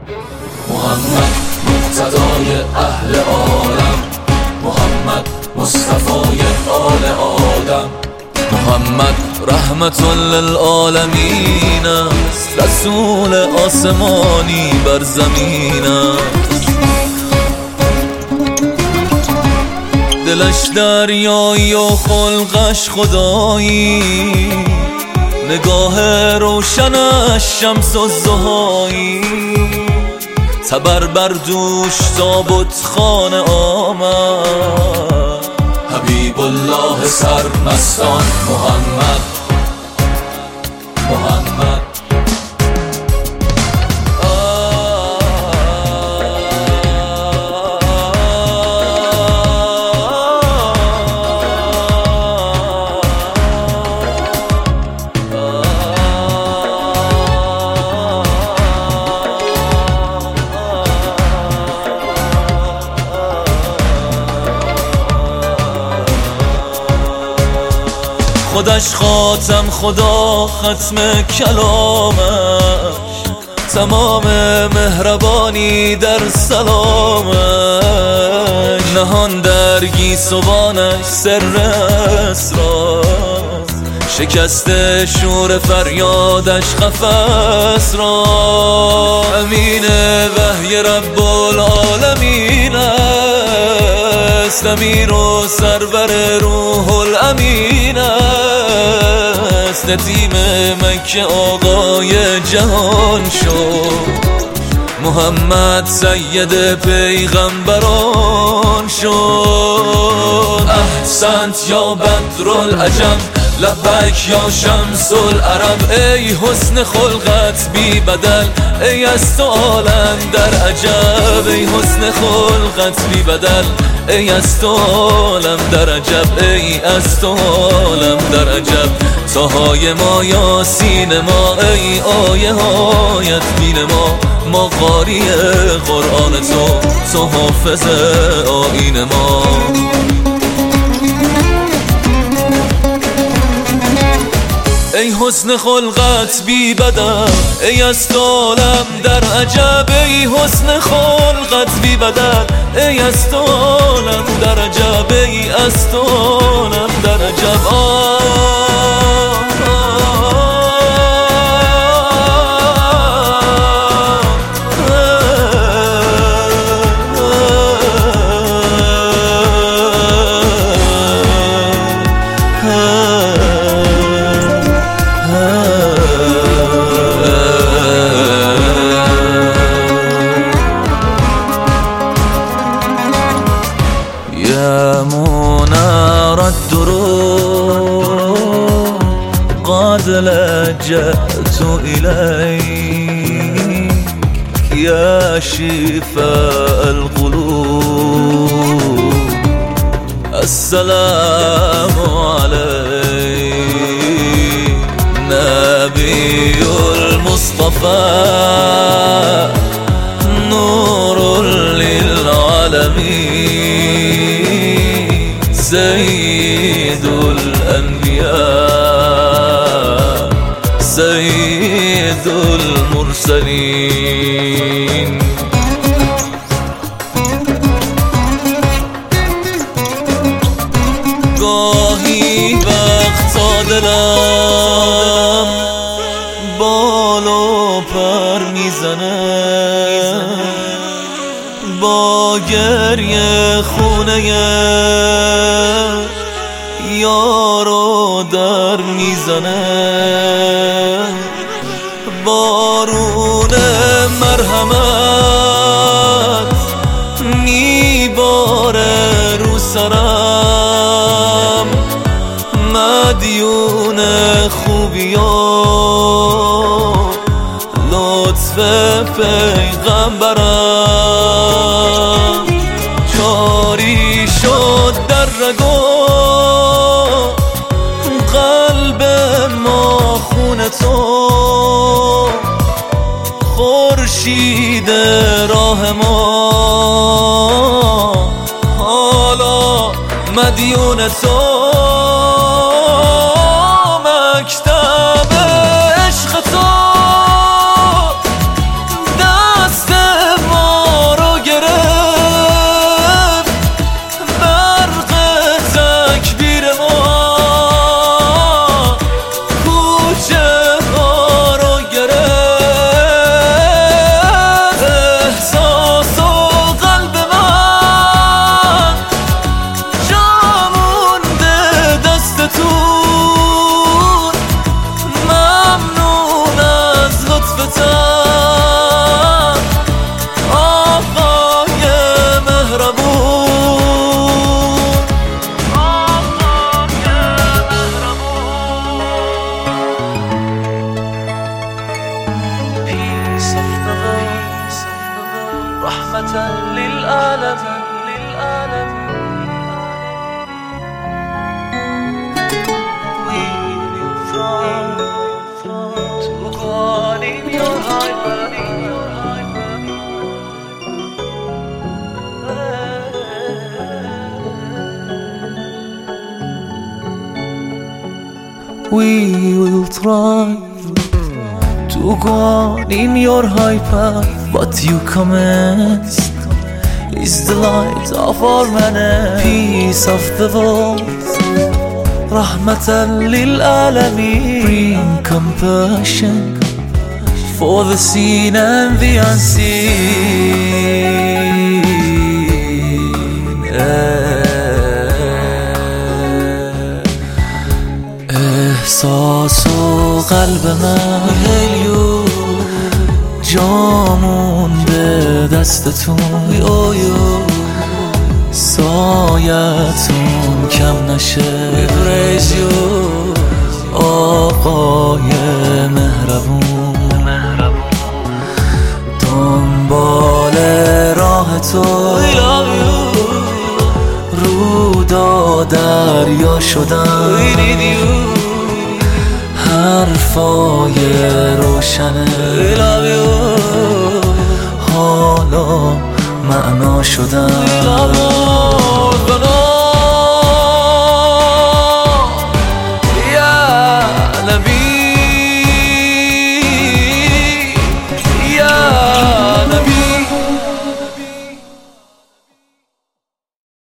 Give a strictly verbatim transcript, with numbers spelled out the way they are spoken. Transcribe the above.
محمد مقتدای اهل عالم، محمد مصطفای آل آدم، محمد رحمت للعالمین است، رسول آسمانی بر زمین است. دلش دریایی و خلقش خدایی، نگاه روشنش شمس الضحایی. تبر بر دوش تابوت خانه آمد، حبیب الله سرمستان محمد محمد. خودش خاتم خدا ختم کلامش، تمام مهربانی در سلامش. نهان در گیسوانش سر اسرار، شکست شور فریادش قفس را. امین وحی رب العالمین است، امیر و سرور روح الامین است. ندیم مکه آقای جهان شد، محمد سید پیغمبران شد. احسنت یا بدر العجم، لبیک یا شمس العرب. ای حسن خلقت بی بدل، ای از تو عالم در عجب. ای حسن خلقت بی بدل، ای از تو عالم در عجب. ای از تو عالم در عجب. تاهای ما یاسین ما، ای آیه هایت بین ما. ما قاری قرآن تو، تو حافظ آیین ما. ای حسن خلقت بی بدل، ای از تو عالم در عجب. ای حسن خلقت بی بدل، ای از تو عالم در عجب. ای از تو عالم در عجب. يا منار الدروب قد لجأت إليك، يا شفاء القلوب السلام عليك. نبي المصطفى نور للعالمين، سيد الأنبياء سيد المرسلين. گاهی وقتا دلم بال و پر میزنه، با گریه خونه یارو در میزنه. بارون مرحمت میباره رو سرم، مدیون خوبیان لطف پیغمبرم. جاری شد در رگو قلب ما خون تو، خورشید راه ما حالا مدیون تو. مکتب عشق تو دست راحتم آقای مهربون، آقای مهربون. Peace of the world، رحمة للعالمين. We will try to go on in your high path. What you commenced is the light of our manner. Peace of the world، Rahmatan lil Alameen. Bring compassion for the seen and the unseen. احساس و قلب من جامون به دستتون، سایتون کم نشه. آقای مهربون، دنبال راه تو رودا دریا شدم. حرفای روشنه حالا معنا شدن.